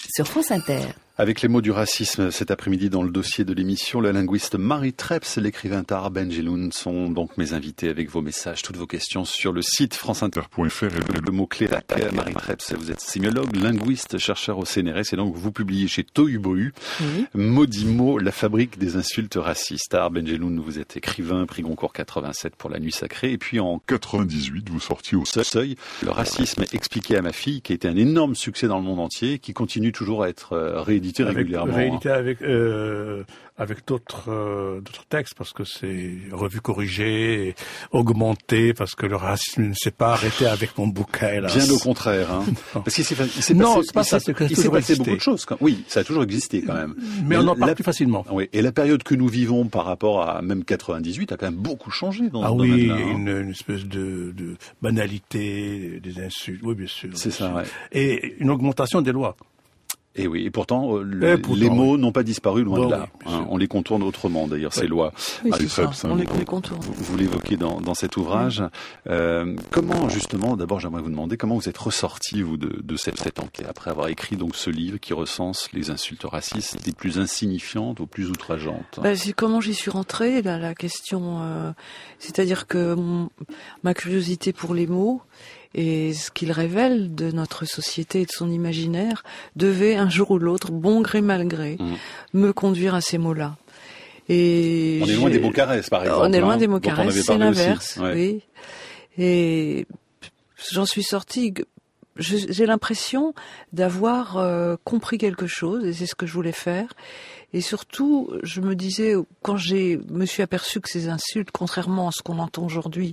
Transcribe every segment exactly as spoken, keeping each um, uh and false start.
sur France Inter. Avec les mots du racisme cet après-midi dans le dossier de l'émission, le linguiste Marie Treps et l'écrivain Tahar Benjeloun sont donc mes invités avec vos messages, toutes vos questions sur le site franceinter point f r et le mot-clé R A C. Marie Treps, vous êtes sémiologue, linguiste, chercheur au C N R S et donc vous publiez chez Tohubohu, oui. Maudit mot, la fabrique des insultes racistes. Tahar Benjeloun, vous êtes écrivain, prix Goncourt quatre-vingt-sept pour La Nuit Sacrée, et puis en quatre-vingt-dix-huit, vous sortiez au Seuil, le racisme expliqué à ma fille, qui a été un énorme succès dans le monde entier, qui continue toujours à être réédité régulièrement. Réédité avec euh, avec d'autres euh, d'autres textes parce que c'est revu, corrigé, augmenté parce que le racisme ne s'est pas arrêté avec mon bouquin. Hélas. Bien au contraire, hein. Parce qu'il s'est, il s'est non, passé, c'est pas il ça, s'est, c'est que il s'est passé beaucoup de choses. Quand, oui, ça a toujours existé quand même. Mais, Mais on en parle la, plus facilement. Oui, et la période que nous vivons par rapport à même quatre-vingt-dix-huit a quand même beaucoup changé dans ah ce oui, domaine-là. Ah hein. oui, une, une espèce de, de banalité des insultes. Oui, bien sûr. C'est bien ça. Ouais. Et une augmentation des lois. Et oui, et pourtant, euh, le, et pourtant les mots oui. n'ont pas disparu loin bon, de là. Oui, hein, on les contourne autrement, d'ailleurs, oui. ces lois. Oui, c'est ça. On les, les contourne. Vous, vous l'évoquez dans, dans cet ouvrage. Oui. Euh, comment, justement, d'abord, j'aimerais vous demander comment vous êtes ressorti, vous, de, de cette, cette enquête, après avoir écrit donc ce livre qui recense les insultes racistes des plus insignifiantes aux plus outrageantes. Ben, c'est comment j'y suis rentrée, là, la question. Euh, c'est-à-dire que mon, ma curiosité pour les mots et ce qu'il révèle de notre société et de son imaginaire devait un jour ou l'autre, bon gré mal gré, mmh. me conduire à ces mots-là. Et on est loin des mots caresses, par exemple. On est loin hein, des mots caresses, c'est l'inverse, ouais. oui. Et j'en suis sortie, j'ai l'impression d'avoir euh, compris quelque chose, et c'est ce que je voulais faire. Et surtout, je me disais, quand j'ai me suis aperçu que ces insultes, contrairement à ce qu'on entend aujourd'hui,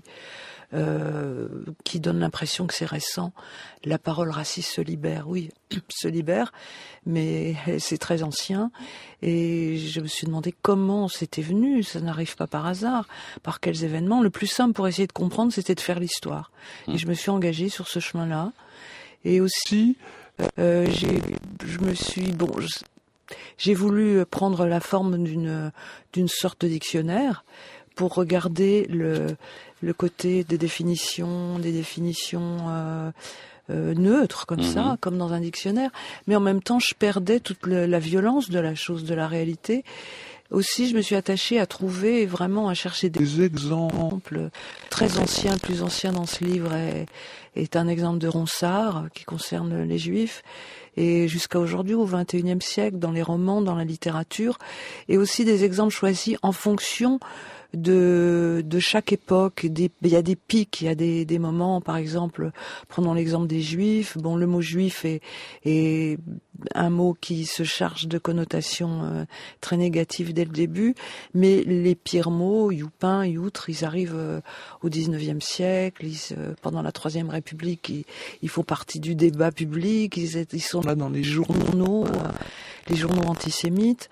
Euh, qui donne l'impression que c'est récent, la parole raciste se libère, oui, se libère, mais c'est très ancien, et je me suis demandé comment c'était venu, ça n'arrive pas par hasard, par quels événements. Le plus simple pour essayer de comprendre, c'était de faire l'histoire, mmh. et je me suis engagée sur ce chemin-là, et aussi, euh, j'ai, je me suis, bon, je, j'ai voulu prendre la forme d'une, d'une sorte de dictionnaire, pour regarder le, le côté des définitions, des définitions euh, euh, neutres, comme mmh. ça, comme dans un dictionnaire. Mais en même temps, je perdais toute le, la violence de la chose, de la réalité. Aussi, je me suis attachée à trouver, vraiment à chercher des exemples très anciens. Le plus ancien dans ce livre est, est un exemple de Ronsard, qui concerne les Juifs. Et jusqu'à aujourd'hui, au vingt et unième siècle, dans les romans, dans la littérature, et aussi des exemples choisis en fonction de de chaque époque. Des, il y a des pics, il y a des, des moments, par exemple, prenons l'exemple des Juifs. Bon, le mot juif est, est un mot qui se charge de connotations euh, très négatives dès le début, mais les pires mots, youpin, youtre, ils arrivent euh, au dix-neuvième siècle, ils, euh, pendant la Troisième République, ils, ils font partie du débat public, ils, ils sont là dans les journaux, euh, les journaux antisémites.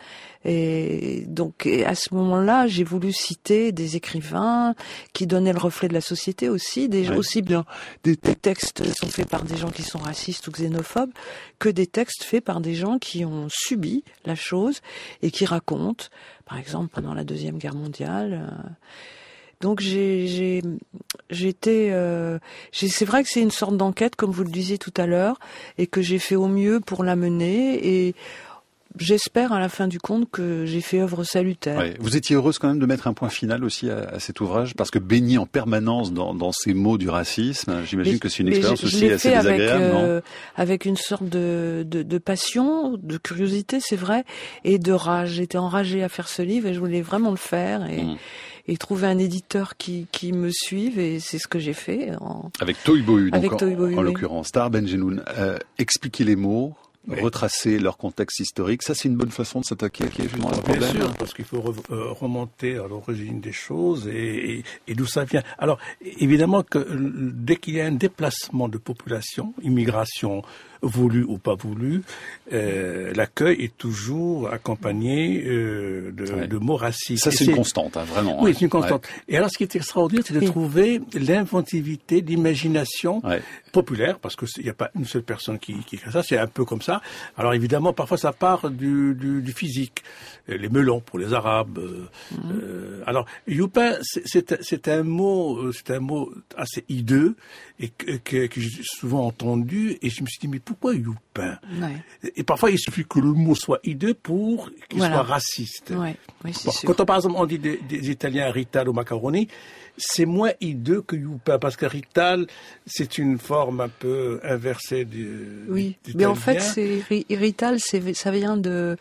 Et donc, et à ce moment-là, j'ai voulu citer des écrivains qui donnaient le reflet de la société aussi, des, ouais. aussi bien des, des textes sont faits par des gens qui sont racistes ou xénophobes, que des textes faits par des gens qui ont subi la chose et qui racontent, par exemple, pendant la Deuxième Guerre mondiale. Euh, donc j'ai, j'ai, j'étais, euh, j'ai, c'est vrai que c'est une sorte d'enquête, comme vous le disiez tout à l'heure, et que j'ai fait au mieux pour la mener et j'espère à la fin du compte que j'ai fait œuvre salutaire. Ouais. Vous étiez heureuse quand même de mettre un point final aussi à, à cet ouvrage, parce que baigné en permanence dans, dans ces mots du racisme, j'imagine mais, que c'est une expérience je, aussi je assez désagréable, avec, non euh, avec une sorte de, de, de passion, de curiosité, c'est vrai, et de rage. J'étais enragée à faire ce livre et je voulais vraiment le faire et, mmh. et trouver un éditeur qui, qui me suive, et c'est ce que j'ai fait. En... Avec Tohubohu, donc en, Tohubohu, en oui. l'occurrence. Tahar Benjeloun, euh, expliquer les mots, oui. retracer leur contexte historique, ça c'est une bonne façon de s'attaquer à un problème. Bien sûr, parce qu'il faut re- euh, remonter à l'origine des choses et, et, et d'où ça vient. Alors, évidemment que dès qu'il y a un déplacement de population, immigration voulu ou pas voulu, euh, l'accueil est toujours accompagné euh, de, ouais. de mots racistes. Ça, c'est, c'est une constante, hein, vraiment. Oui, hein. c'est une constante. Ouais. Et alors, ce qui est extraordinaire, c'est de oui. trouver l'inventivité, l'imagination ouais. populaire, parce qu'il n'y a pas une seule personne qui, qui crée ça. C'est un peu comme ça. ça. Alors évidemment, parfois ça part du, du, du physique. Les melons pour les Arabes. Mmh. Euh, alors youpin, c'est, c'est, c'est un mot, c'est un mot assez hideux et que, que, que j'ai souvent entendu. Et je me suis dit mais pourquoi youpin? Ouais. Et parfois il suffit que le mot soit hideux pour qu'il voilà. soit raciste. Ouais. Oui, c'est bon, sûr. Quand on, par exemple on dit des, des Italiens rital ou macaroni, c'est moins hideux que youpin parce que rital c'est une forme un peu inversée du. Oui, mais en fait c'est rital, c'est ça vient de.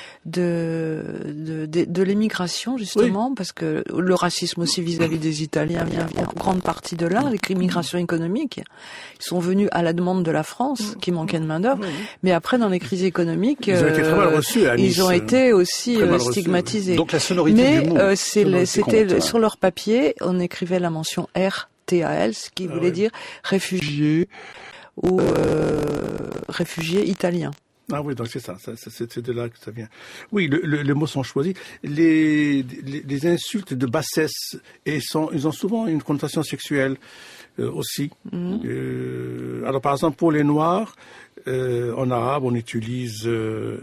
De, de, de, de l'émigration, justement, oui. parce que le racisme aussi vis-à-vis des Italiens vient, vient en grande partie de là, l'immigration économique. Ils sont venus à la demande de la France, qui manquait de main-d'œuvre, oui. mais après, dans les crises économiques, ils ont été, très mal reçus à Nice, ils ont été aussi euh, stigmatisés. Reçus. Donc la sonorité mais, du mot. Euh, c'est c'était compte, sur leur papier, on écrivait la mention R T A L, ce qui ah, voulait oui. dire réfugié ou euh, réfugié italien. Ah oui, donc c'est ça, ça c'est, c'est de là que ça vient. Oui, le, le, les mots sont choisis. Les, les, les insultes de bassesse, et sont, ils ont souvent une connotation sexuelle euh, aussi. Mmh. Euh, alors par exemple, pour les Noirs, euh, en arabe, on utilise euh,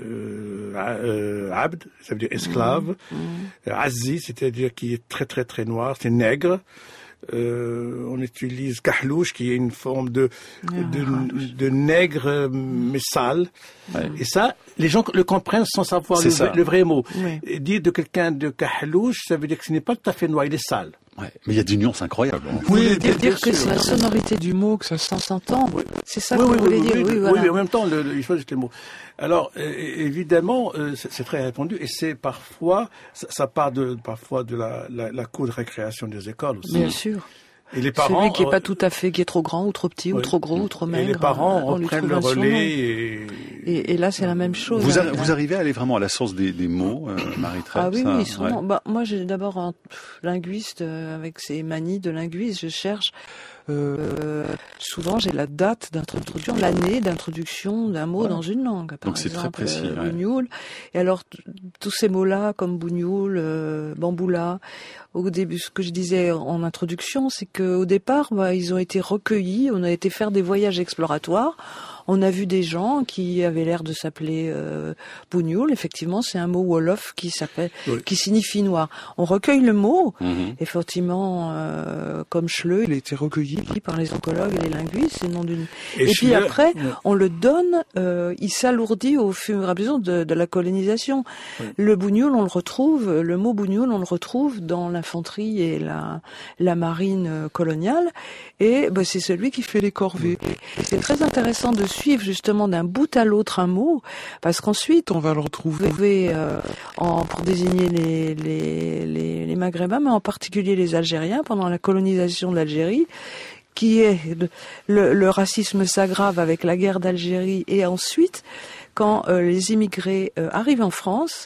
euh, abd, ça veut dire esclave. Mmh. Euh, Azzi, c'est-à-dire qui est très très très noir, c'est nègre. Euh, on utilise kahlouche, qui est une forme de de, de nègre mais sale. Ouais. Et ça, les gens le comprennent sans savoir le, le vrai mot. Ouais. Et dire de quelqu'un de kahlouche, ça veut dire que ce n'est pas tout à fait noir, il est sale. Ouais. Mais il y a des nuances incroyables. Oui, oui dire, dire que c'est la sonorité du mot que ça s'entend. Oui. C'est ça oui, que oui, vous voulez oui, dire. Oui, oui, oui, voilà. oui, en même temps, le, le, il choisit les mots. Alors, euh, évidemment, euh, c'est, c'est très répandu et c'est parfois, ça, ça part de parfois de la, la, la cour de récréation des écoles aussi. Bien sûr. Et les parents, celui qui est pas tout à fait, qui est trop grand ou trop petit oui. ou trop gros ou trop maigre. Et les parents reprennent le relais. Et... Et, et là, c'est la même chose. Vous, arri- vous arrivez à aller vraiment à la source des, des mots, euh, Marie-Trepps? Ah oui, ça, oui, sûrement. Ouais. Bah, moi, j'ai d'abord un pff, linguiste euh, avec ses manies de linguiste. Je cherche. Euh, souvent, j'ai la date d'introduction, l'année d'introduction d'un mot ouais. dans une langue. Par Donc, c'est exemple, très précis. Euh, ouais. bougnoul. Et alors, t- tous ces mots-là, comme bougnoul, euh, bamboula, au début, ce que je disais en introduction, c'est qu'au départ, bah, ils ont été recueillis. On a été faire des voyages exploratoires. On a vu des gens qui avaient l'air de s'appeler euh, bougnoul. Effectivement, c'est un mot wolof qui s'appelle, oui. qui signifie noir. On recueille le mot. Mm-hmm. Effectivement, euh, comme Schleu, il a été recueilli par les oncologues et les linguistes. C'est le nom d'une. Et, et puis après, oui. on le donne. Euh, il s'alourdit au fur et à mesure de, de la colonisation. Oui. Le bougnoul, on le retrouve. Le mot bougnoul, on le retrouve dans l'infanterie et la, la marine coloniale. Et bah, c'est celui qui fait les corvées. Et c'est très intéressant de suivre justement d'un bout à l'autre un mot, parce qu'ensuite on va le retrouver euh, en, pour désigner les, les, les, les Maghrébins, mais en particulier les Algériens pendant la colonisation de l'Algérie, qui est le, le, le racisme s'aggrave avec la guerre d'Algérie, et ensuite quand euh, les immigrés euh, arrivent en France,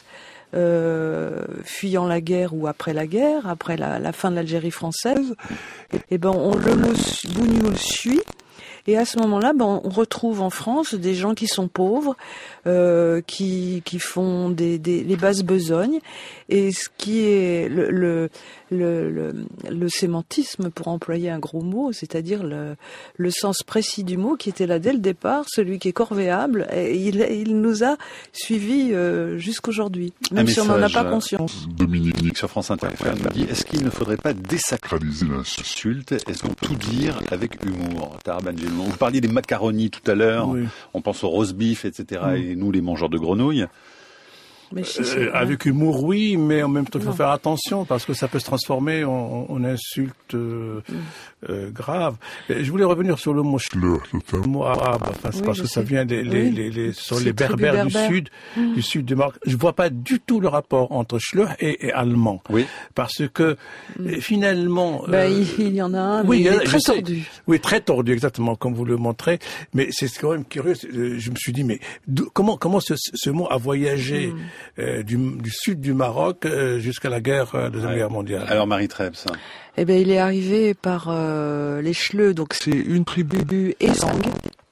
Euh, fuyant la guerre ou après la guerre, après la, la fin de l'Algérie française, et ben on le mot bougnoul suit. Et à ce moment-là, ben, on retrouve en France des gens qui sont pauvres, euh, qui qui font des, des les basses besognes, et ce qui est le le le, le, le sémantisme, pour employer un gros mot, c'est-à-dire le le sens précis du mot qui était là dès le départ, celui qui est corvéable, et il il nous a suivis euh, jusqu'aujourd'hui, même si on n'en a pas conscience. Dominique sur France Inter nous dit: est-ce qu'il ne faudrait pas désacraliser l'insulte? Est-ce qu'on peut tout dire avec humour? Tahar Benjelloun, vous parliez des macaronis tout à l'heure, oui. On pense au roast beef, et cetera. Oui. Et nous, les mangeurs de grenouilles. Mais si, euh, avec humour, oui, mais en même temps, il faut non. faire attention parce que ça peut se transformer en, en insulte euh, mm. euh, grave. Et je voulais revenir sur le mot schleur, le mot arabe, enfin, c'est oui, parce que sais. ça vient des les, oui. les, les, sur les berbères berbère. du sud, mm. du sud du Maroc. Je vois pas du tout le rapport entre schleur et, et allemand, oui. parce que mm. finalement, bah, euh, il, il y en a un, oui, mais il est très tordu. Oui, très tordu, exactement, comme vous le montrez. Mais c'est quand même curieux. Je me suis dit, mais comment comment ce, ce mot a voyagé? Mm. Euh, du, du sud du Maroc euh, jusqu'à la guerre, euh, deuxième ouais. guerre mondiale. Alors Marie-Trepps, ça. Eh ben, il est arrivé par euh, les Schleux, donc c'est une tribu Ezang.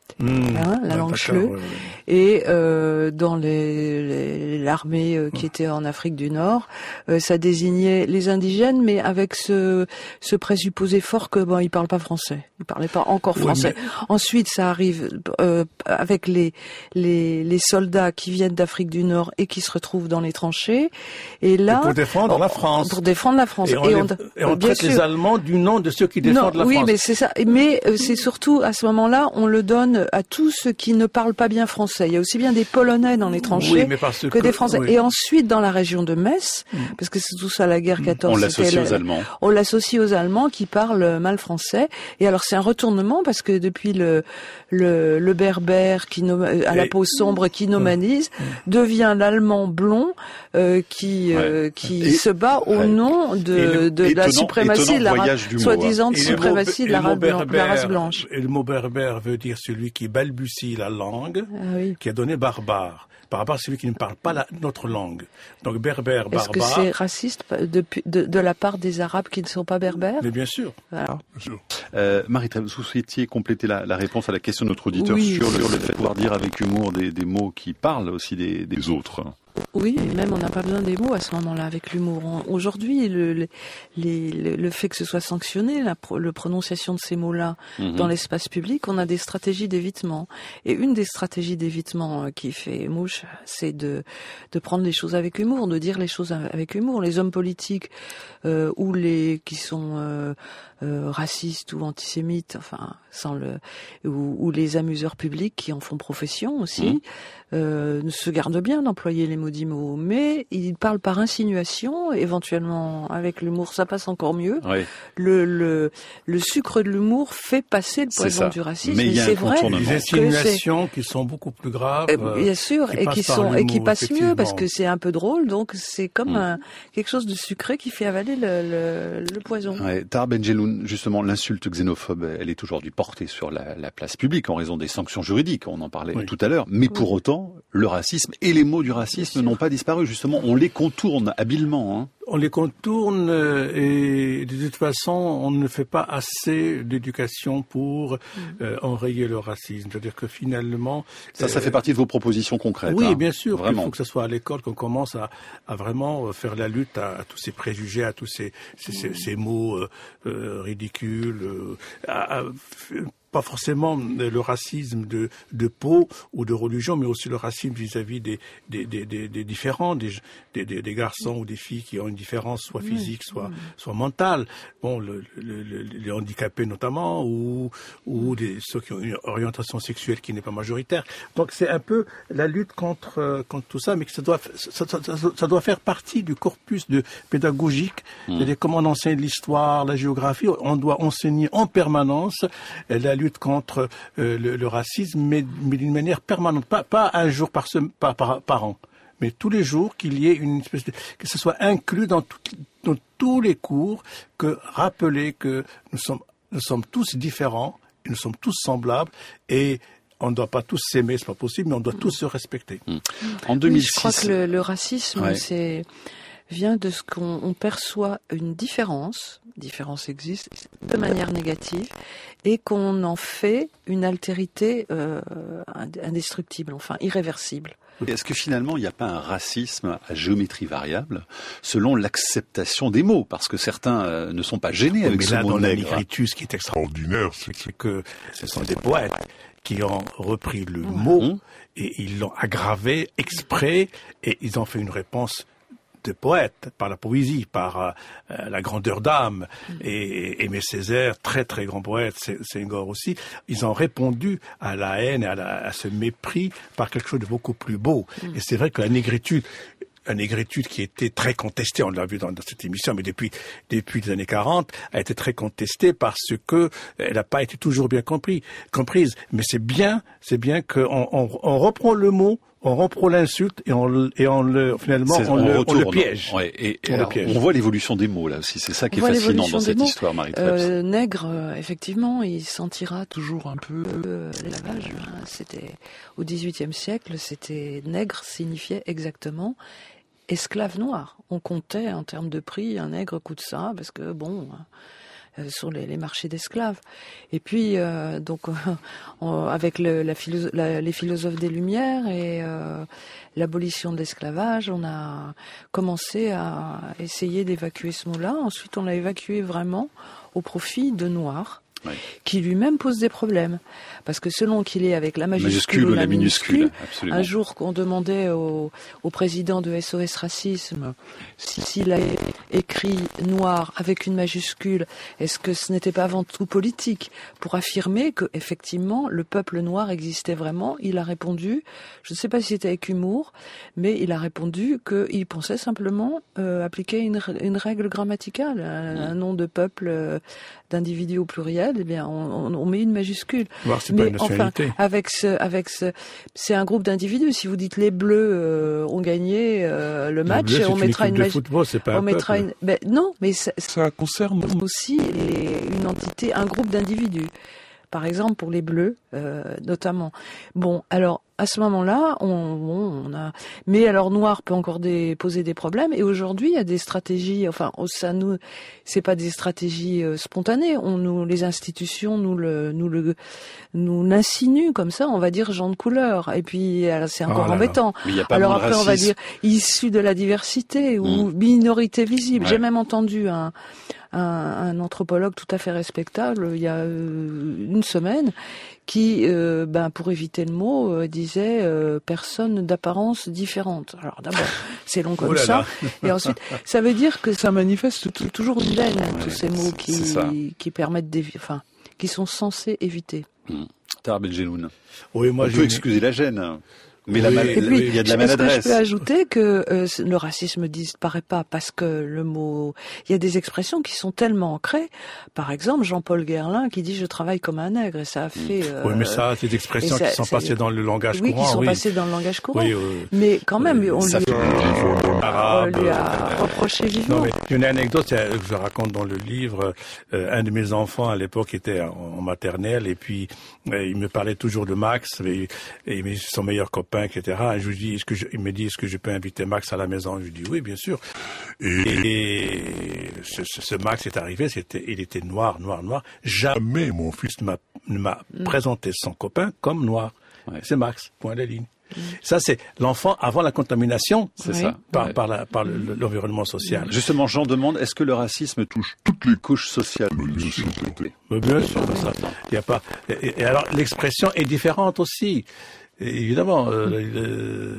Mmh, hein, la langue chleu. Ouais, ouais. Et euh, dans les, les, l'armée euh, qui mmh. était en Afrique du Nord, euh, ça désignait les indigènes, mais avec ce, ce présupposé fort que bon, ils parlent pas français, ils parlaient pas encore français. Ouais, mais... Ensuite, ça arrive euh, avec les, les les soldats qui viennent d'Afrique du Nord et qui se retrouvent dans les tranchées. Et là, et pour défendre on, la France. Pour défendre la France. Et on, et on, et on traite sûr. les Allemands du nom de ceux qui défendent non, la oui, France. Oui, mais c'est ça. Mais euh, c'est surtout à ce moment-là, on le donne à tous ceux qui ne parlent pas bien français. Il y a aussi bien des Polonais dans les tranchées oui, que, que des Français. Oui. Et ensuite, dans la région de Metz, mmh. parce que c'est tout ça la guerre quatorze. On l'associe aux Allemands. On l'associe aux Allemands qui parlent mal français. Et alors c'est un retournement parce que depuis le le, le berbère qui nom, à la peau sombre qui nomadise mmh. devient l'allemand blond euh, qui ouais. euh, qui et, se bat au ouais. nom de le, de étonnant, la suprématie de la soi-disant hein. suprématie de la, berbère, la race blanche. Et le mot berbère veut dire celui qui balbutie la langue, ah oui. qui a donné barbare, par rapport à celui qui ne parle pas la, notre langue. Donc berbère, barbare... Est-ce que c'est raciste de, de, de la part des Arabes qui ne sont pas berbères? Mais bien sûr. Alors. Bien sûr. Euh, Marie-Trèbes, vous souhaitiez compléter la, la réponse à la question de notre auditeur oui, sur le, le fait de pouvoir dire avec humour des, des mots qui parlent aussi des, des autres. Oui, même on n'a pas besoin des mots à ce moment-là avec l'humour. Aujourd'hui, le, le, le, le fait que ce soit sanctionné, la le prononciation de ces mots-là mm-hmm. dans l'espace public, on a des stratégies d'évitement. Et une des stratégies d'évitement qui fait mouche, c'est de, de prendre les choses avec humour, de dire les choses avec humour. Les hommes politiques euh, ou les qui sont euh, euh, racistes ou antisémites, enfin, sans le, ou, ou les amuseurs publics qui en font profession aussi. Mm. Euh, se gardent bien d'employer les maudits mots, mais ils parlent par insinuation, éventuellement avec l'humour, ça passe encore mieux. Oui. Le, le, le sucre de l'humour fait passer le poison du racisme. Mais il y a c'est vrai. Des insinuations qui sont beaucoup plus graves. Euh, bien sûr, qui et qui sont et qui passent mieux parce que c'est un peu drôle, donc c'est comme mm. un, quelque chose de sucré qui fait avaler le, le, le poison. Ouais, Tahar Benjeloun, justement, l'insulte xénophobe, elle est aujourd'hui portée sur la, la place publique en raison des sanctions juridiques. On en parlait oui. tout à l'heure, mais pour oui. autant. Le racisme et les mots du racisme n'ont pas disparu. Justement, on les contourne habilement. Hein. On les contourne et de toute façon, on ne fait pas assez d'éducation pour euh, enrayer le racisme. C'est-à-dire que finalement... Ça, euh, ça fait partie de vos propositions concrètes. Oui, hein, bien sûr. Vraiment. Il faut que ce soit à l'école qu'on commence à, à vraiment faire la lutte à, à tous ces préjugés, à tous ces, ces, ces, ces mots euh, euh, ridicules, euh, à, à, pas forcément le racisme de, de peau ou de religion, mais aussi le racisme vis-à-vis des, des, des, des, des différents, des, des, des garçons ou des filles qui ont une différence soit physique, soit, soit mentale. Bon, le, le, le, les handicapés notamment, ou, ou des, ceux qui ont une orientation sexuelle qui n'est pas majoritaire. Donc c'est un peu la lutte contre, contre tout ça, mais que ça doit, ça, ça, ça, ça doit faire partie du corpus de pédagogique. Mmh. C'est-à-dire comment on enseigne l'histoire, la géographie, on doit enseigner en permanence la lutte contre euh, le, le racisme, mais, mais d'une manière permanente, pas, pas un jour par, par, par, par an, mais tous les jours qu'il y ait une espèce de, que ce soit inclus dans, tout, dans tous les cours, que rappeler que nous sommes, nous sommes tous différents, et nous sommes tous semblables, et on ne doit pas tous s'aimer, c'est pas possible, mais on doit tous se respecter. Mmh. En deux mille six, oui, je crois que le, le racisme, ouais. c'est vient de ce qu'on on perçoit une différence, différence existe, de manière négative, et qu'on en fait une altérité euh, indestructible, enfin irréversible. Est-ce que finalement il n'y a pas un racisme à géométrie variable selon l'acceptation des mots? Parce que certains euh, ne sont pas gênés oui, avec mais ce là, mot dans nègre. La négritude, ce qui est extraordinaire, c'est que ce sont des poètes qui ont repris le mot mmh. et ils l'ont aggravé exprès et ils ont fait une réponse de poètes, par la poésie, par euh, la grandeur d'âme, et Aimé Césaire, très très grand poète, Senghor aussi, ils ont répondu à la haine, et à, la, à ce mépris par quelque chose de beaucoup plus beau. Mm. Et c'est vrai que la négritude, la négritude qui était très contestée, on l'a vu dans, dans cette émission, mais depuis depuis les années quarante, a été très contestée parce que elle n'a pas été toujours bien compris, comprise. Mais c'est bien, c'est bien qu'on on, on reprend le mot, on reprend l'insulte et on, et on le, finalement, on, on, le, on le piège. Ouais, et, et on, alors, le piège. On voit l'évolution des mots, là aussi. C'est ça qui on est fascinant dans cette histoire, Marie-Trèbes. Euh, nègre, euh, effectivement, il sentira toujours un peu euh, l'esclavage. Hein. C'était, au dix-huitième siècle, c'était, nègre signifiait exactement esclave noir. On comptait, en termes de prix, un nègre coûte ça, parce que bon, euh, sur les, les marchés d'esclaves. Et puis, euh, donc, on, avec le, la philo- la, les philosophes des Lumières et euh, l'abolition de l'esclavage, on a commencé à essayer d'évacuer ce mot-là. Ensuite, on l'a évacué vraiment au profit de Noirs. Oui. Qui lui-même pose des problèmes. Parce que selon qu'il est avec la majuscule, majuscule ou la, la minuscule, minuscule un jour qu'on demandait au, au président de S O S Racisme s'il a écrit noir avec une majuscule, est-ce que ce n'était pas avant tout politique pour affirmer que effectivement le peuple noir existait vraiment? Il a répondu, je ne sais pas si c'était avec humour, mais il a répondu qu'il pensait simplement euh, appliquer une, une règle grammaticale, un, un nom de peuple, euh, d'individu au pluriel. Eh bien, on, on met une majuscule. Voir, c'est mais pas une nationalité. Enfin, avec ce, avec ce, c'est un groupe d'individus. Si vous dites les Bleus euh, ont gagné euh, le match, Bleus, on mettra une majuscule. C'est pas on un mettra peuple. une. Ben, non, mais ça, ça concerne aussi les, une entité, un groupe d'individus. Par exemple, pour les Bleus, euh, notamment. Bon, alors. À ce moment-là, on, on a, mais alors noir peut encore des, poser des problèmes. Et aujourd'hui, il y a des stratégies. Enfin, ça nous, c'est pas des stratégies euh, spontanées. On nous, les institutions nous le, nous le, nous l'insinuent comme ça. On va dire gens de couleur. Et puis alors, c'est encore oh embêtant. Alors après, on va dire issus de la diversité ou mmh. minorité visible. Ouais. J'ai même entendu un, un, un anthropologue tout à fait respectable il y a euh, une semaine. Qui, euh, ben, pour éviter le mot, euh, disait euh, personne d'apparence différente. Alors d'abord, c'est long comme oh ça, et ensuite, ça veut dire que ça manifeste t- toujours une haine, ouais, tous ces mots qui, qui permettent d'éviter, enfin, qui sont censés éviter. Mmh. Tahar Benjeloun. Oui, moi, on je peut excuser la gêne. Mais oui, la mal... et puis, il y a de la maladresse. Est-ce que je peux ajouter que euh, le racisme disparaît pas parce que le mot... Il y a des expressions qui sont tellement ancrées. Par exemple, Jean-Paul Guerlain qui dit « je travaille comme un nègre » et ça a fait... Euh, oui, mais ça, c'est des expressions ça, qui sont passées dans le langage oui, courant. Qui sont oui, qui passées dans le langage courant. Oui, oui. Mais quand même, oui, on, ça lui, fait... on lui a reproché vivement. Non, mais une anecdote que je raconte dans le livre. Euh, un de mes enfants, à l'époque, était en, en maternelle et puis euh, il me parlait toujours de Max et, et son meilleur copain, et cetera. Et je lui dis, est-ce que je, il me dit, est-ce que je peux inviter Max à la maison? Je lui dis, oui, bien sûr. Et, et ce, ce, ce Max est arrivé, c'était, il était noir, noir, noir. Jamais mon fils ne m'a, ne m'a mm. présenté son copain comme noir. Ouais. C'est Max, point de ligne. Mm. Ça, c'est l'enfant avant la contamination, c'est oui. ça, par, ouais. par, la, par le, l'environnement social. Justement, Jean demande, est-ce que le racisme touche toutes les couches sociales de la société? Bien sûr, ça. Il y a pas. Et, et alors, l'expression est différente aussi. Et évidemment, euh, euh,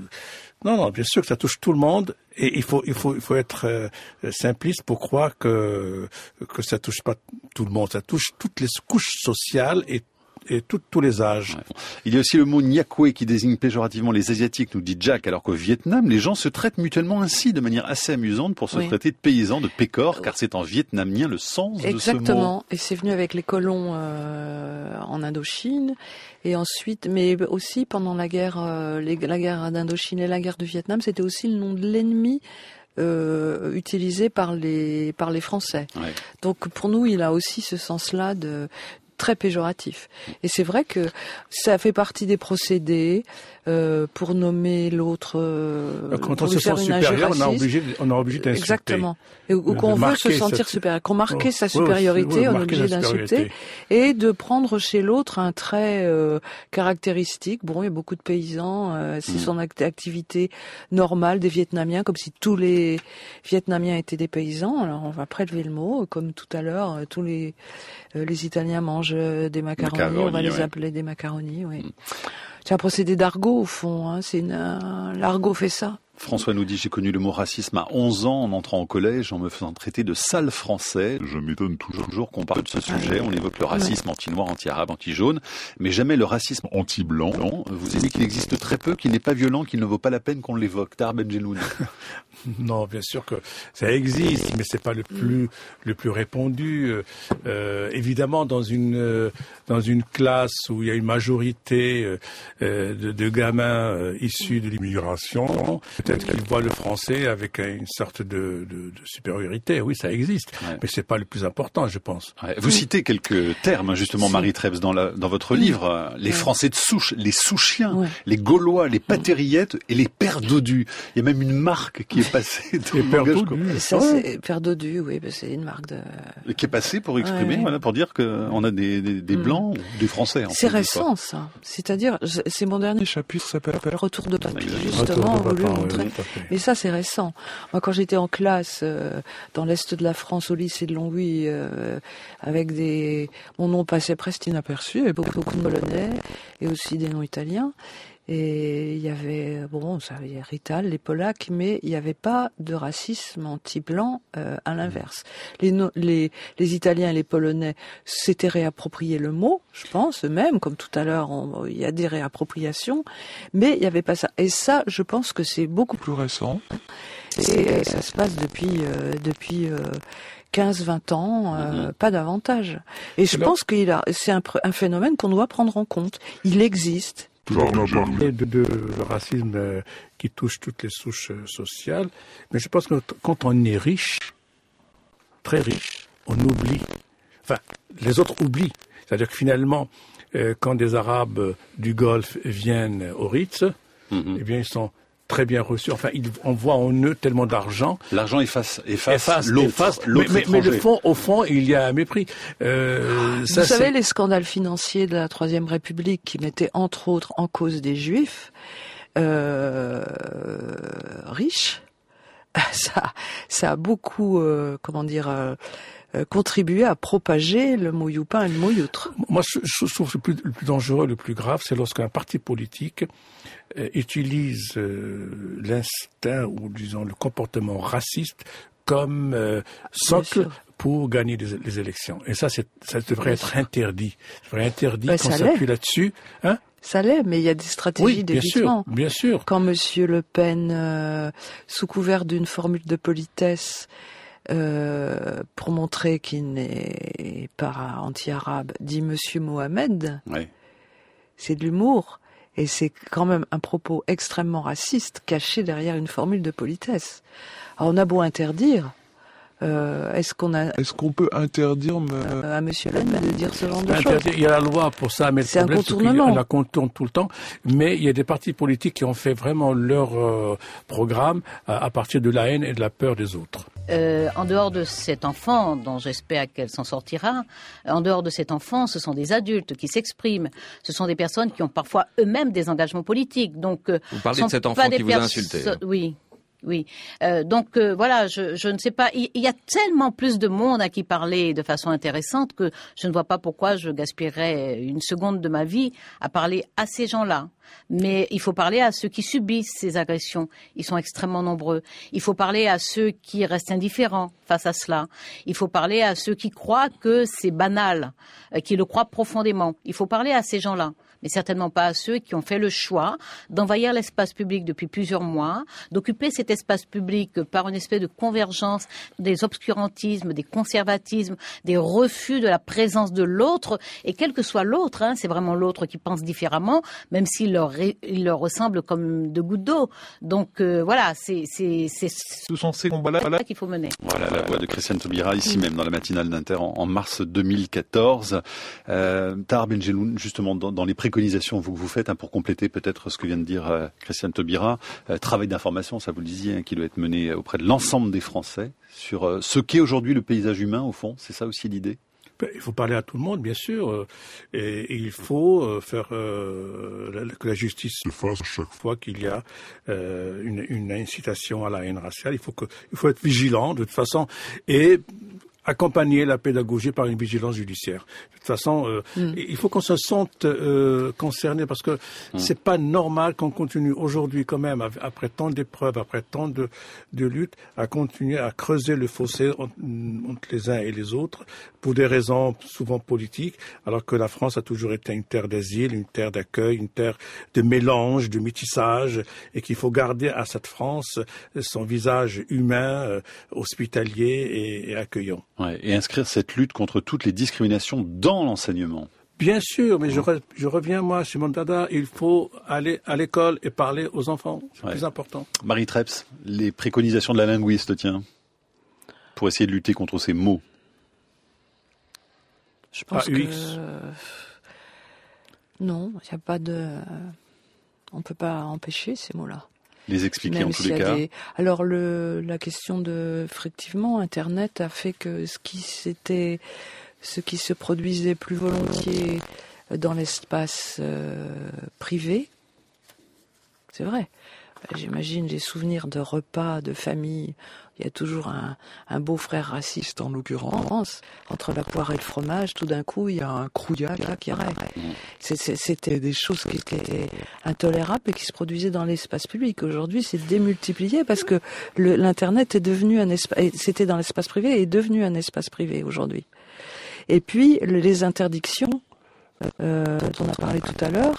non, non, bien sûr que ça touche tout le monde, et il faut, il faut, il faut être euh, simpliste pour croire que que ça touche pas tout le monde. Ça touche toutes les couches sociales et et tout, tous les âges. Ouais. Il y a aussi le mot Nyakwe qui désigne péjorativement les Asiatiques, nous dit Jack, alors qu'au Vietnam, les gens se traitent mutuellement ainsi, de manière assez amusante, pour se oui. traiter de paysans, de pécores, car c'est en vietnamien le sens Exactement. de ce mot. Exactement, et c'est venu avec les colons euh, en Indochine, et ensuite, mais aussi pendant la guerre, euh, les, la guerre d'Indochine et la guerre du Vietnam, c'était aussi le nom de l'ennemi euh, utilisé par les par les Français. Ouais. Donc pour nous, il a aussi ce sens-là de très péjoratif. Et c'est vrai que ça fait partie des procédés euh, pour nommer l'autre. Euh, Quand on se sent supérieur, on est obligé, on est obligé d'insulter. Exactement. Et, ou qu'on veut se sentir supérieur, qu'on marque sa supériorité, oui, oui, on est obligé d'insulter et de prendre chez l'autre un trait euh, caractéristique. Bon, il y a beaucoup de paysans, euh, c'est mmh. son act- activité normale des Vietnamiens, comme si tous les Vietnamiens étaient des paysans. Alors on va prélever le mot, comme tout à l'heure, tous les euh, les Italiens mangent des macaronis, macaroni, on va les ouais. appeler des macaronis, oui. Mmh. C'est un procédé d'argot au fond, hein. C'est une, euh, l'argot fait ça. François nous dit, j'ai connu le mot racisme à onze ans en entrant au collège, en me faisant traiter de sale français. Je m'étonne toujours qu'on parle de ce sujet. On évoque le racisme ouais. anti-noir, anti-arabe, anti-jaune, mais jamais le racisme anti-blanc. Vous avez dit qu'il existe très peu, qu'il n'est pas violent, qu'il ne vaut pas la peine qu'on l'évoque. Tahar Benjeloun. Non, bien sûr que ça existe, mais c'est pas le plus le plus répandu. Euh, évidemment, dans une euh, dans une classe où il y a une majorité euh, de, de gamins euh, issus de l'immigration, peut-être qu'ils voient le français avec une sorte de, de, de supériorité. Oui, ça existe, ouais. mais c'est pas le plus important, je pense. Ouais. Vous citez quelques termes, justement, si. Marie Trebs, dans, la, dans votre livre. Les ouais. Français de souche, les Souchiens, ouais. les Gaulois, les Patériettes et les Pères Dodus. Il y a même une marque qui est passée dans les le Pères Dodus. Ça, ouais. c'est Pères Dodus, oui, c'est une marque de... Qui est passée pour exprimer, ouais. voilà, pour dire qu'on a des, des, des Blancs, mm. des Français. En c'est récent, ça. C'est-à-dire, c'est mon dernier chapitre, ça s'appelle Retour de Paris, justement, voulu montrer. Mais ça, c'est récent. Moi, quand j'étais en classe, euh, dans l'Est de la France, au lycée de Longwy, euh, avec des... Mon nom passait presque inaperçu, il y avait beaucoup, beaucoup de Polonais, et aussi des noms italiens. Et il y avait, bon, ça avait Rital, les Polacs, mais il n'y avait pas de racisme anti-blanc euh, à l'inverse. Les, no- les, les Italiens et les Polonais s'étaient réapproprié le mot, je pense, eux-mêmes, comme tout à l'heure, on, il y a des réappropriations, mais il n'y avait pas ça. Et ça, je pense que c'est beaucoup plus récent. Et ça se passe depuis, euh, depuis euh, quinze vingt ans, euh, mmh. pas davantage. Et je pense que c'est un, un phénomène qu'on doit prendre en compte. Il existe. On a parlé de, de le racisme euh, qui touche toutes les souches euh, sociales, mais je pense que quand on est riche, très riche, on oublie, enfin, les autres oublient. C'est-à-dire que finalement, euh, quand des Arabes du Golfe viennent au Ritz, mm-hmm. eh bien, ils sont très bien reçus. Enfin, ils, on voit en eux tellement d'argent. L'argent efface, efface, efface l'autre, efface, l'autre mais, mais, mais le fond, au fond, il y a un mépris. Euh, Vous ça, savez, c'est... les scandales financiers de la Troisième République qui mettaient entre autres en cause des Juifs euh, riches, ça, ça a beaucoup, euh, comment dire, euh, contribué à propager le mot youpin et le mot youtre. Moi, je, je trouve que le plus, le plus dangereux, le plus grave, c'est lorsqu'un parti politique euh, utilise euh, l'instinct ou, disons, le comportement raciste comme euh, socle pour gagner les, les élections. Et ça, c'est, ça devrait être interdit. Ça devrait être interdit ben, qu'on s'appuie là-dessus. Hein? Ça l'est, mais il y a des stratégies oui, d'évitement. Bien sûr, bien sûr. Quand Monsieur Le Pen, euh, sous couvert d'une formule de politesse, euh, pour montrer qu'il n'est pas anti-arabe, dit Monsieur Mohamed, oui. c'est de l'humour. Et c'est quand même un propos extrêmement raciste, caché derrière une formule de politesse. Alors on a beau interdire, euh, est-ce qu'on a... Est-ce qu'on peut interdire me... euh, à Monsieur Le Pen de dire ce genre de interdire, choses? Il y a la loi pour ça, mais c'est le problème, un contournement. c'est qu'on la contourne tout le temps. Mais il y a des partis politiques qui ont fait vraiment leur euh, programme à, à partir de la haine et de la peur des autres. Euh, en dehors de cet enfant, dont j'espère qu'elle s'en sortira, en dehors de cet enfant, ce sont des adultes qui s'expriment. Ce sont des personnes qui ont parfois eux-mêmes des engagements politiques. Donc, euh, vous parlez de cet enfant qui vous a insulté. Oui. Oui, euh, donc euh, voilà, je, je ne sais pas, il, il y a tellement plus de monde à qui parler de façon intéressante que je ne vois pas pourquoi je gaspillerais une seconde de ma vie à parler à ces gens-là. Mais il faut parler à ceux qui subissent ces agressions. Ils sont extrêmement nombreux. Il faut parler à ceux qui restent indifférents face à cela. Il faut parler à ceux qui croient que c'est banal, euh, qui le croient profondément. Il faut parler à ces gens-là. Mais certainement pas à ceux qui ont fait le choix d'envahir l'espace public depuis plusieurs mois, d'occuper cet espace public par une espèce de convergence des obscurantismes, des conservatismes, des refus de la présence de l'autre. Et quel que soit l'autre, hein, c'est vraiment l'autre qui pense différemment, même s'il leur, il leur ressemble comme de gouttes d'eau. Donc euh, voilà, c'est, c'est, c'est ce sont ces combats-là qu'il faut mener. Voilà la voix de Christiane Taubira, ici même dans la matinale d'Inter en, en mars deux mille quatorze. Euh, Tahar Benjeloun, justement dans, dans les préconisations vous que vous faites, hein, pour compléter peut-être ce que vient de dire euh, Christiane Taubira, euh, travail d'information, ça vous le disiez, hein, qui doit être mené auprès de l'ensemble des Français sur euh, ce qu'est aujourd'hui le paysage humain, au fond, c'est ça aussi l'idée? Il faut parler à tout le monde, bien sûr, et, et il faut faire euh, que la justice se fasse chaque fois qu'il y a euh, une, une incitation à la haine raciale. Il faut que, il faut être vigilant de toute façon et accompagner la pédagogie par une vigilance judiciaire. De toute façon, euh, mm. il faut qu'on se sente euh, concerné parce que mm. c'est pas normal qu'on continue aujourd'hui quand même, après tant d'épreuves, après tant de, de luttes, à continuer à creuser le fossé entre, entre les uns et les autres pour des raisons souvent politiques, alors que la France a toujours été une terre d'asile, une terre d'accueil, une terre de mélange, de métissage, et qu'il faut garder à cette France son visage humain, euh, hospitalier et, et accueillant. Ouais, et inscrire cette lutte contre toutes les discriminations dans l'enseignement. Bien sûr, mais je, re, je reviens, moi, chez mon dada, il faut aller à l'école et parler aux enfants. C'est ouais. plus important. Marie Treps, les préconisations de la linguiste, tiens, pour essayer de lutter contre ces mots. Je pense ah, que... Euh, non, il n'y a pas de... On ne peut pas empêcher ces mots-là. Les expliquer Même en tous si les cas. Des... Alors, le, la question de... Effectivement, Internet a fait que ce qui s'était... ce qui se produisait plus volontiers dans l'espace euh, privé, c'est vrai. J'imagine les souvenirs de repas, de famille. Il y a toujours un, un beau-frère raciste, en l'occurrence. Entre la poire et le fromage, tout d'un coup, il y a un crouillat là, qui arrive. C'est, c'est, c'était des choses qui étaient intolérables et qui se produisaient dans l'espace public. Aujourd'hui, c'est démultiplié parce que le, l'Internet est devenu un espace... C'était dans l'espace privé et est devenu un espace privé aujourd'hui. Et puis, les interdictions, euh, dont on a parlé tout à l'heure,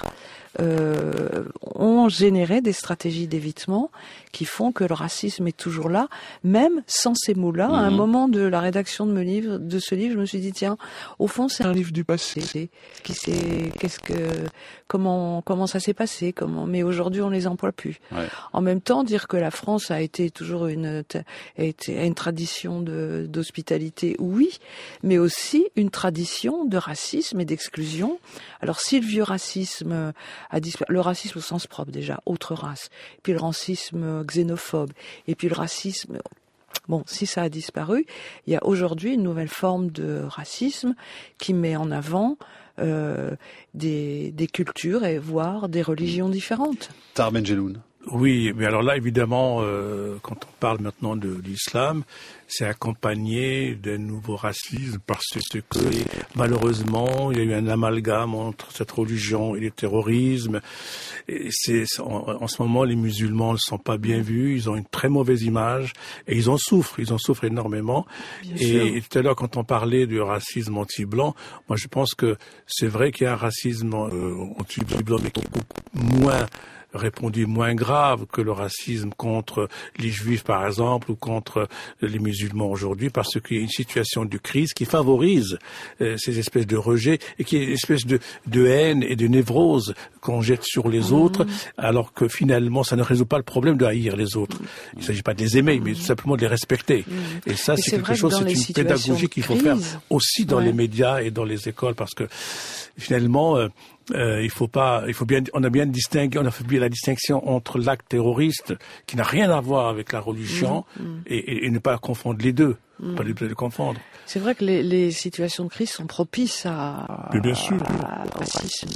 euh, ont généré des stratégies d'évitement qui font que le racisme est toujours là, même sans ces mots-là. Mmh. À un moment de la rédaction de, me livre, de ce livre, je me suis dit, tiens, au fond, c'est un livre du passé. Qui c'est, qu'est-ce que, comment, comment ça s'est passé, comment, mais aujourd'hui, on les emploie plus. Ouais. En même temps, dire que la France a été toujours une, a été, a une tradition de, d'hospitalité, oui, mais aussi une tradition de racisme et d'exclusion. Alors, si le vieux racisme a disparu, le racisme au sens propre déjà, autre race, puis le racisme xénophobe, et puis le racisme, bon, si ça a disparu, il y a aujourd'hui une nouvelle forme de racisme qui met en avant euh, des, des cultures et voire des religions différentes. Tahar Benjeloun. Oui, mais alors là, évidemment, euh, quand on parle maintenant de l'islam, c'est accompagné d'un nouveau racisme parce que malheureusement, il y a eu un amalgame entre cette religion et le terrorisme. Et c'est, en, en ce moment, les musulmans ne sont pas bien vus, ils ont une très mauvaise image et ils en souffrent, ils en souffrent énormément. Bien et, sûr. Et tout à l'heure, quand on parlait du racisme anti-blanc, moi je pense que c'est vrai qu'il y a un racisme euh, anti-blanc, mais qui est beaucoup moins répondu moins grave que le racisme contre les juifs par exemple ou contre les musulmans aujourd'hui, parce qu'il y a une situation de crise qui favorise euh, ces espèces de rejets et qui est une espèce de, de haine et de névrose qu'on jette sur les mmh. autres, alors que finalement ça ne résout pas le problème de haïr les autres. Il ne s'agit pas de les aimer, mmh. mais tout simplement de les respecter. Mmh. Et ça, et c'est, c'est quelque chose, c'est une pédagogie qu'il faut faire aussi dans ouais. les médias et dans les écoles, parce que finalement euh, Euh, il faut pas, il faut bien, on a bien distingué, on a fait bien la distinction entre l'acte terroriste qui n'a rien à voir avec la religion mmh, mmh. Et, et, et ne pas confondre les deux, mmh. pas les, les confondre. C'est vrai que les, les situations de crise sont propices à, mais bien sûr, au racisme.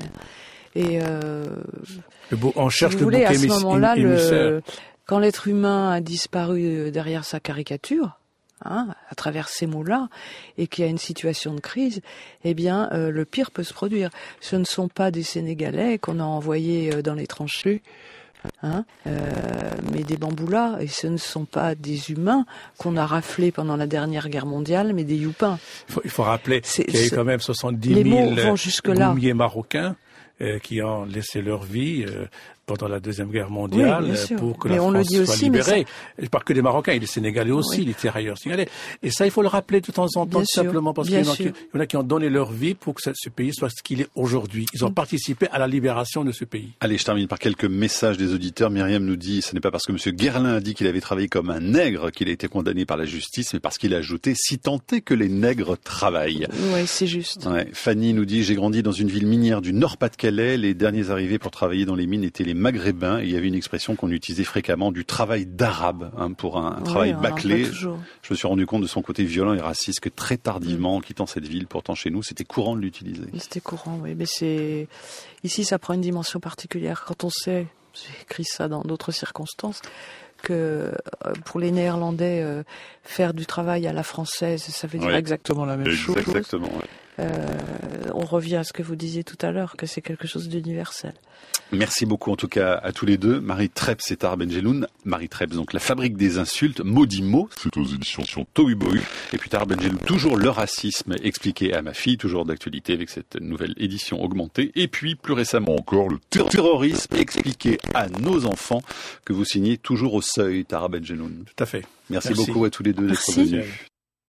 Et euh, le beau, on cherche si le voulez, bouc à ce moment-là, émissaire. Le, quand l'être humain a disparu derrière sa caricature, Hein, à travers ces mots-là, et qu'il y a une situation de crise, eh bien, euh, le pire peut se produire. Ce ne sont pas des Sénégalais qu'on a envoyés euh, dans les tranchées, hein, euh, mais des bamboulas, et ce ne sont pas des humains qu'on a raflés pendant la dernière guerre mondiale, mais des youpins. Il faut, il faut rappeler c'est, qu'il y a eu quand même soixante-dix mille boumiers marocains euh, qui ont laissé leur vie euh, pendant la Deuxième Guerre mondiale, oui, pour que mais la France soit aussi, libérée. Ça... Pas que des Marocains, et les Sénégalais aussi, oui. les tirailleurs sénégalais. Et ça, il faut le rappeler de temps en temps, bien simplement sûr, parce qu'il y en, qui, il y en a qui ont donné leur vie pour que ce pays soit ce qu'il est aujourd'hui. Ils ont mmh. participé à la libération de ce pays. Allez, je termine par quelques messages des auditeurs. Myriam nous dit, ce n'est pas parce que M. Guerlain a dit qu'il avait travaillé comme un nègre qu'il a été condamné par la justice, mais parce qu'il a ajouté, si tant est que les nègres travaillent. Oui, c'est juste. Ouais. Fanny nous dit, j'ai grandi dans une ville minière du Nord-Pas-de-Calais. Les derniers arrivés pour travailler dans les mines étaient les Maghrébins, et il y avait une expression qu'on utilisait fréquemment, du travail d'arabe, hein, pour un, un oui, travail bâclé. Je me suis rendu compte de son côté violent et raciste que très tardivement, en quittant cette ville, pourtant chez nous, c'était courant de l'utiliser. C'était courant, oui, mais c'est ici ça prend une dimension particulière quand on sait, j'ai écrit ça dans d'autres circonstances, que pour les Néerlandais, euh, faire du travail à la française, ça veut dire oui. exactement la même Exactement, chose. Exactement, oui. Euh, on revient à ce que vous disiez tout à l'heure, que c'est quelque chose d'universel. Merci beaucoup en tout cas à tous les deux, Marie Treps et Tahar Benjeloun. Marie Treps, donc La Fabrique des Insultes, Maudit Mot, c'est aux éditions Tohu Bohu. Et puis Tahar Benjeloun, toujours le racisme expliqué à ma fille, toujours d'actualité avec cette nouvelle édition augmentée. Et puis plus récemment encore, le terrorisme expliqué à nos enfants, que vous signez toujours au Seuil, Tahar Benjeloun. Tout à fait. Merci, Merci beaucoup à tous les deux d'être Merci. venus.